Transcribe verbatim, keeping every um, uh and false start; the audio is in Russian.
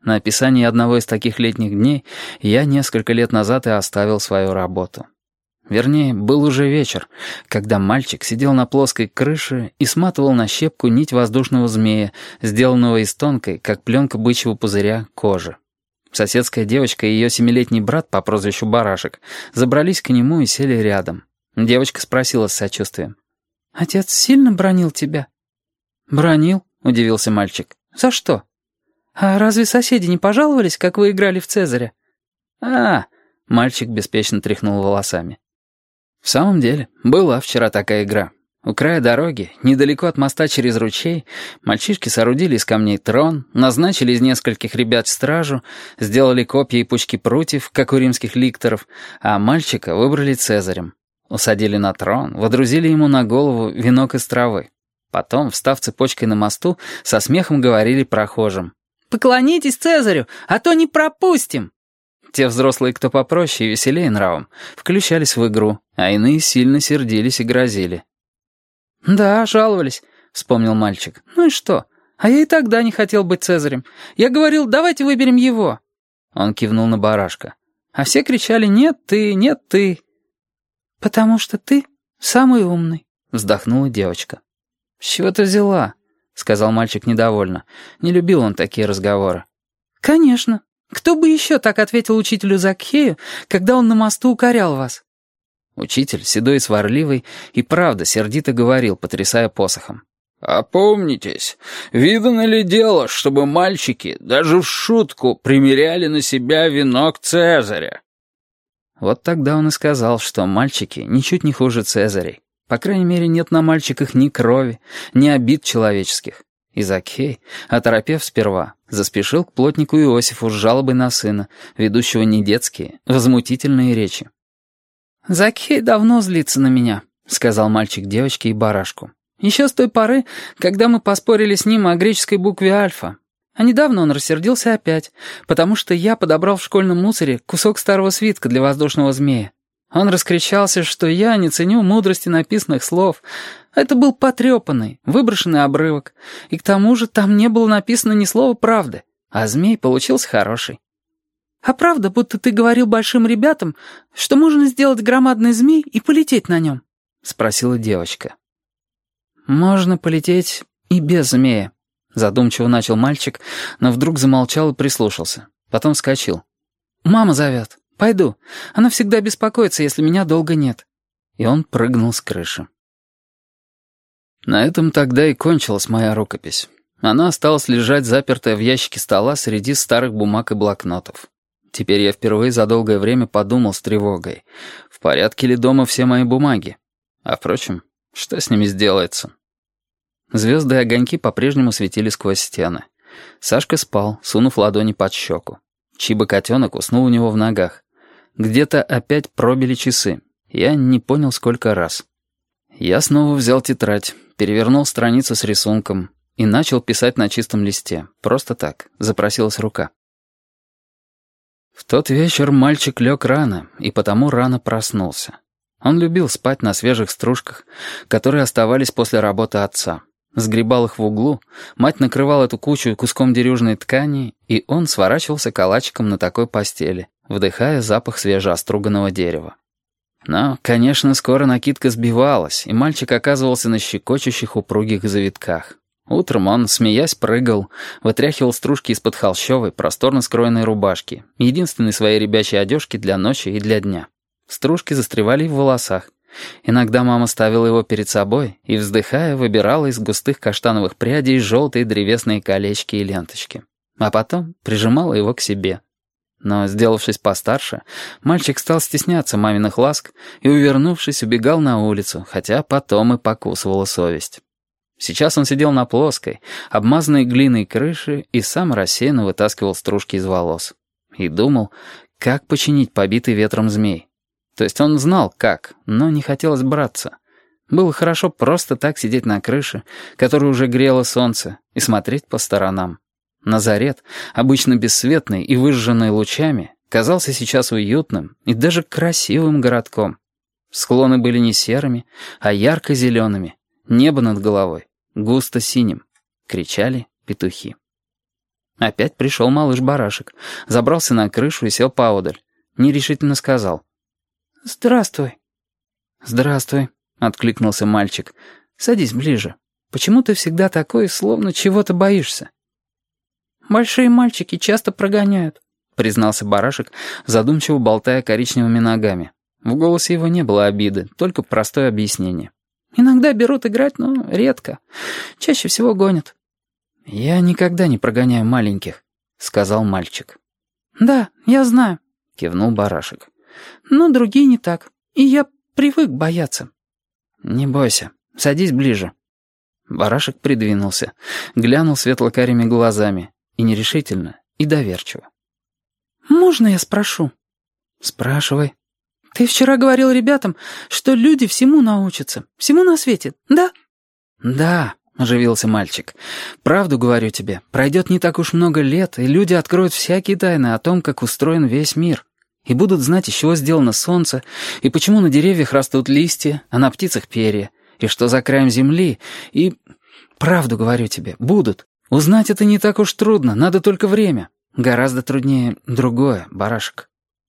На описании одного из таких летних дней я несколько лет назад и оставил свою работу. Вернее, был уже вечер, когда мальчик сидел на плоской крыше и сматывал на щепку нить воздушного змея, сделанного из тонкой, как пленка бычьего пузыря, кожи. Соседская девочка и ее семилетний брат по прозвищу Барашек забрались к нему и сели рядом. Девочка спросила с сочувствием: «Отец сильно бранил тебя?» «Бранил?» — удивился мальчик. «За что?» «А разве соседи не пожаловались, как вы играли в Цезаря?» «А-а-а!» — мальчик беспечно тряхнул волосами. В самом деле, была вчера такая игра. У края дороги, недалеко от моста через ручей, мальчишки соорудили из камней трон, назначили из нескольких ребят стражу, сделали копья и пучки прутьев, как у римских ликторов, а мальчика выбрали Цезарем. Усадили на трон, водрузили ему на голову венок из травы. Потом, встав цепочкой на мосту, со смехом говорили прохожим: «Поклонитесь Цезарю, а то не пропустим!» Те взрослые, кто попроще и веселее нравом, включались в игру, а иные сильно сердились и грозили. «Да, жаловались», — вспомнил мальчик. «Ну и что? А я и тогда не хотел быть Цезарем. Я говорил, давайте выберем его». Он кивнул на Барашка. А все кричали: «Нет ты, нет ты». «Потому что ты самый умный», — вздохнула девочка. «С чего ты взяла?» — сказал мальчик недовольно. Не любил он такие разговоры. «Конечно. Кто бы еще так ответил учителю Закхею, когда он на мосту укорял вас?» Учитель, седой и сварливый, и правда сердито говорил, потрясая посохом: «Опомнитесь, видано ли дело, чтобы мальчики даже в шутку примеряли на себя венок Цезаря?» Вот тогда он и сказал, что мальчики ничуть не хуже Цезарей. По крайней мере, нет на мальчиках ни крови, ни обид человеческих. И Закхей, оторопев сперва, заспешил к плотнику Иосифу с жалобой на сына, ведущего не детские, возмутительные речи. «Закхей давно злится на меня», — сказал мальчик девочке и Барашку. «Еще с той поры, когда мы поспорили с ним о греческой букве альфа. А недавно он рассердился опять, потому что я подобрал в школьном мусоре кусок старого свитка для воздушного змея. Он раскричался, что я не ценю мудрости написанных слов. Это был потрепанный, выброшенный обрывок, и к тому же там не было написано ни слова правды, а змей получился хороший. А правда, будто ты говорил большим ребятам, что можно сделать громадный змей и полететь на нем?» — спросила девочка. «Можно полететь и без змея», — задумчиво начал мальчик, но вдруг замолчал и прислушался. Потом вскочил. «Мама зовет. Пойду. Она всегда беспокоится, если меня долго нет». И он прыгнул с крыши. На этом тогда и кончилась моя рукопись. Она осталась лежать запертая в ящике стола среди старых бумаг и блокнотов. Теперь я впервые за долгое время подумал с тревогой, в порядке ли дома все мои бумаги. А впрочем, что с ними сделается? Звезды и огоньки по-прежнему светили сквозь стены. Сашка спал, сунув ладони под щеку. Чиба-котенок уснул у него в ногах. Где-то опять пробили часы. Я не понял, сколько раз. Я снова взял тетрадь, перевернул страницу с рисунком и начал писать на чистом листе. Просто так, запросилась рука. В тот вечер мальчик лег рано и потому рано проснулся. Он любил спать на свежих стружках, которые оставались после работы отца. Сгребал их в углу, мать накрывала эту кучу куском дерюжной ткани, и он сворачивался калачиком на такой постели, вдыхая запах свежеоструганного дерева. Но, конечно, скоро накидка сбивалась, и мальчик оказывался на щекочущих упругих завитках. Утром он, смеясь, прыгал, вытряхивал стружки из-под холщовой, просторно скроенной рубашки, единственной своей ребячей одежки для ночи и для дня. Стружки застревали и в волосах. Иногда мама ставила его перед собой и, вздыхая, выбирала из густых каштановых прядей желтые древесные колечки и ленточки. А потом прижимала его к себе. Но, сделавшись постарше, мальчик стал стесняться маминых ласк и, увернувшись, убегал на улицу, хотя потом и покусывала совесть. Сейчас он сидел на плоской, обмазанной глиной крыше и сам рассеянно вытаскивал стружки из волос. И думал, как починить побитый ветром змей. То есть он знал, как, но не хотелось браться. Было хорошо просто так сидеть на крыше, которую уже грело солнце, и смотреть по сторонам. Назарет, обычно бесцветный и выжженный лучами, казался сейчас уютным и даже красивым городком. Склоны были не серыми, а ярко-зелеными. Небо над головой густо синим. Кричали петухи. Опять пришел малыш-барашек, забрался на крышу и сел поодаль. Нерешительно сказал: «Здравствуй». «Здравствуй», — откликнулся мальчик. «Садись ближе. Почему ты всегда такой, словно чего-то боишься?» «Большие мальчики часто прогоняют», — признался барашек, задумчиво болтая коричневыми ногами. В голосе его не было обиды, только простое объяснение. «Иногда берут играть, но редко. Чаще всего гонят». «Я никогда не прогоняю маленьких», — сказал мальчик. «Да, я знаю», — кивнул барашек. «Но другие не так, и я привык бояться». «Не бойся, садись ближе». Барашек придвинулся, глянул светло-карими глазами, и нерешительно, и доверчиво. «Можно я спрошу?» «Спрашивай». «Ты вчера говорил ребятам, что люди всему научатся, всему на свете, да?» «Да», — оживился мальчик. «Правду говорю тебе, пройдет не так уж много лет, и люди откроют всякие тайны о том, как устроен весь мир, и будут знать, из чего сделано солнце, и почему на деревьях растут листья, а на птицах перья, и что за краем земли, и... Правду говорю тебе, будут. Узнать это не так уж трудно, надо только время. Гораздо труднее другое, барашек».